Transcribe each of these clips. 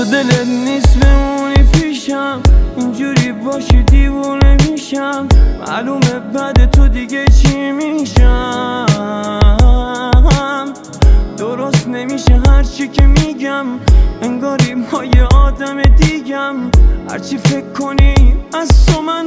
تو دلت نیست بمونی پیشم، اینجوری باشی دیوونه میشم. معلومه بعد تو دیگه چی میشم. درست نمیشه هرچی که میگم، انگاری ما یه آدم دیگم. هرچی فکر کنی از تو من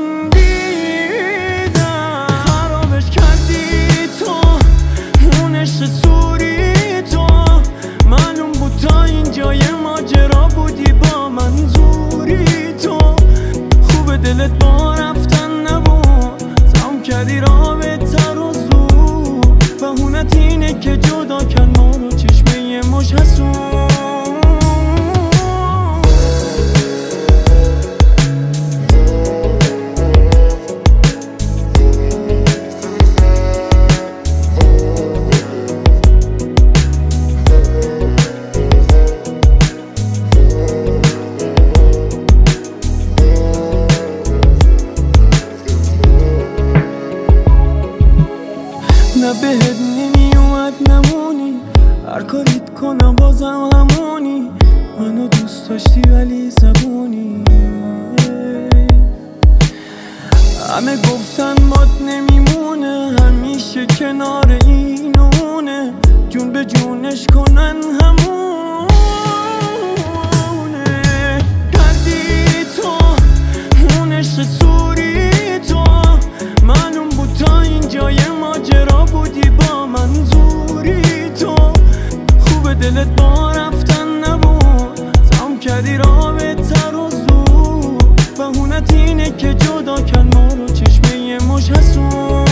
دیدم. خرابش کردی تو، اون عشق سوری تو. معلوم بود تا اینجای ماجرا بودی با منظوری تو. خوب دلت با رفتن نبود، تمام کردی رابطه رو زود. بهونت اینه که جدا کن ما رو چشمه مش حسود. نه بهت نمیومد نمونی، هر کاریت کنم بازم همونی. منو دوست داشتی ولی زبونی. همه گفتن مات نمیمونه، همیشه کنار اینونه. جون به جونش کنن همونه. کردی تو اون عشق سوری تو. معلوم بود تا اینجای ماجرا بودی با منظوری تو. خوب دلت با رفتن نبود، تمام کردی رابطه رو زود. بهونت اینه که جدا کن ما رو چشمه مش حسود.